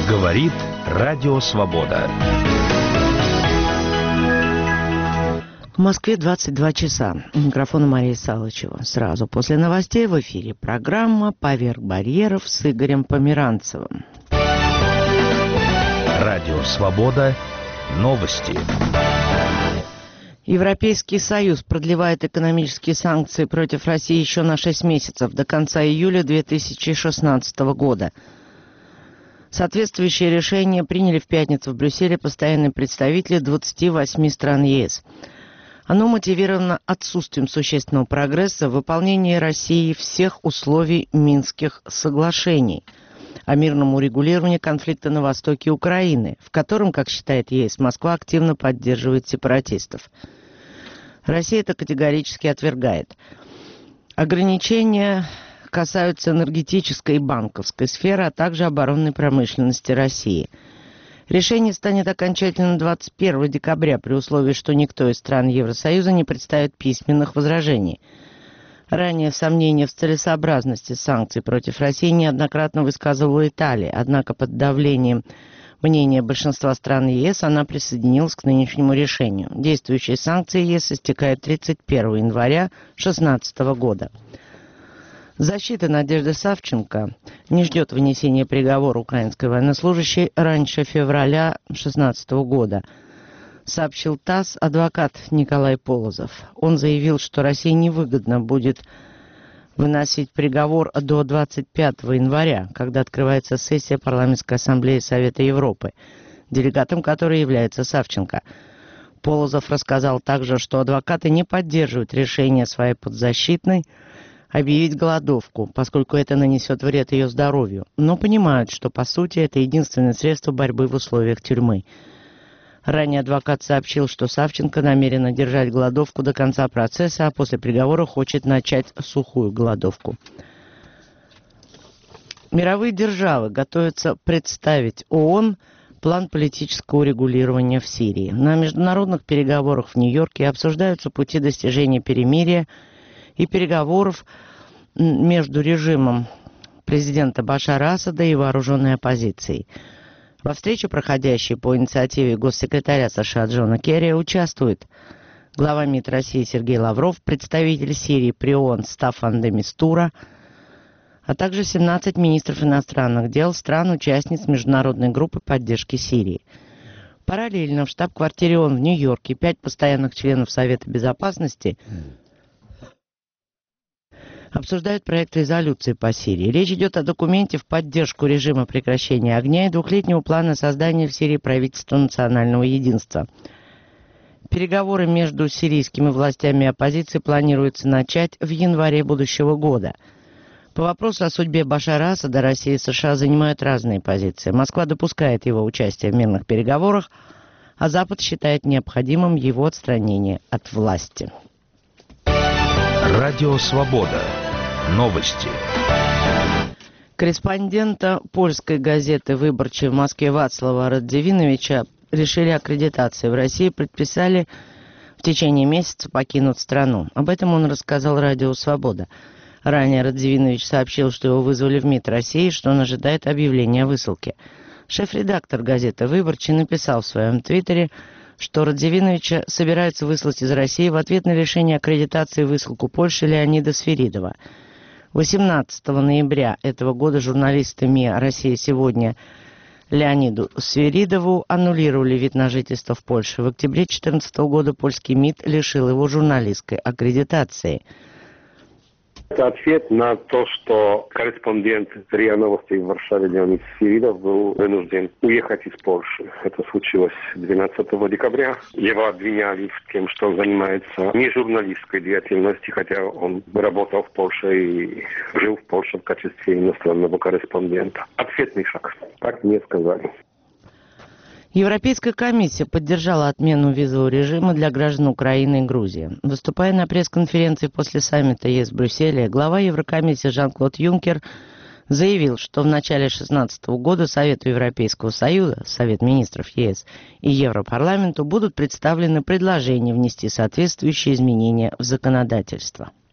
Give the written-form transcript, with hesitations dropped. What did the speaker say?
Говорит Радио Свобода. В Москве 22 часа. У микрофона Мария Салычева. Сразу после новостей в эфире программа «Поверх барьеров» с Игорем Померанцевым. Радио Свобода. Новости. Европейский Союз продлевает экономические санкции против России еще на 6 месяцев, до конца июля 2016 года. Соответствующее решение приняли в пятницу в Брюсселе постоянные представители 28 стран ЕС. Оно мотивировано отсутствием существенного прогресса в выполнении Россией всех условий Минских соглашений о мирном урегулировании конфликта на востоке Украины, в котором, как считает ЕС, Москва активно поддерживает сепаратистов. Россия это категорически отвергает. Ограничения касаются энергетической и банковской сферы, а также оборонной промышленности России. Решение станет окончательным 21 декабря при условии, что никто из стран Евросоюза не представит письменных возражений. Ранее сомнения в целесообразности санкций против России неоднократно высказывала Италия, однако под давлением мнения большинства стран ЕС она присоединилась к нынешнему решению. Действующие санкции ЕС истекают 31 января 2016 года. Защита Надежды Савченко не ждет вынесения приговора украинской военнослужащей раньше февраля 2016 года, сообщил ТАСС адвокат Николай Полозов. Он заявил, что России невыгодно будет выносить приговор до 25 января, когда открывается сессия Парламентской ассамблеи Совета Европы, делегатом которой является Савченко. Полозов рассказал также, что адвокаты не поддерживают решение своей подзащитной объявить голодовку, поскольку это нанесет вред ее здоровью, но понимают, что по сути это единственное средство борьбы в условиях тюрьмы. Ранее адвокат сообщил, что Савченко намерена держать голодовку до конца процесса, а после приговора хочет начать сухую голодовку. Мировые державы готовятся представить ООН план политического урегулирования в Сирии. На международных переговорах в Нью-Йорке обсуждаются пути достижения перемирия и переговоров между режимом президента Башара Асада и вооруженной оппозицией. Во встрече, проходящей по инициативе госсекретаря США Джона Керри, участвует глава МИД России Сергей Лавров, представитель Сирии при ООН Стаффан де Мистура, а также 17 министров иностранных дел стран-участниц международной группы поддержки Сирии. Параллельно в штаб-квартире ООН в Нью-Йорке 5 постоянных членов Совета Безопасности обсуждают проект резолюции по Сирии. Речь идет о документе в поддержку режима прекращения огня и двухлетнего плана создания в Сирии правительства национального единства. Переговоры между сирийскими властями и оппозицией планируется начать в январе будущего года. По вопросу о судьбе Башара Асада Россия и США занимают разные позиции. Москва допускает его участие в мирных переговорах, а Запад считает необходимым его отстранение от власти. Радио Свобода. Новости. Корреспондента польской газеты «Выборчий» в Москве Вацлава Радзивиновича решили аккредитации в России, предписали в течение месяца покинуть страну. Об этом он рассказал Радио Свобода. Ранее Радзивинович сообщил, что его вызвали в МИД России, что он ожидает объявления о высылке. Шеф-редактор газеты «Выборчий» написал в своем твиттере, что Радзивиновича собираются выслать из России в ответ на решение аккредитации высылку Польши Леонида Свиридова. 18 ноября этого года журналисты МИА «Россия сегодня» Леониду Свиридову аннулировали вид на жительство в Польше. В октябре 2014 года польский МИД лишил его журналистской аккредитации. Это ответ на то, что корреспондент РИА Новостей в Варшаве Леонид Свиридов был вынужден уехать из Польши. Это случилось 12 декабря. Его обвиняли в том, что он занимается не журналистской деятельностью, хотя он работал в Польше и жил в Польше в качестве иностранного корреспондента. Ответный шаг. Так мне сказали. Европейская комиссия поддержала отмену визового режима для граждан Украины и Грузии. Выступая на пресс-конференции после саммита ЕС в Брюсселе, глава Еврокомиссии Жан-Клод Юнкер заявил, что в начале 2016 года Совету Европейского Союза, Совет министров ЕС и Европарламенту будут представлены предложения внести соответствующие изменения в законодательство.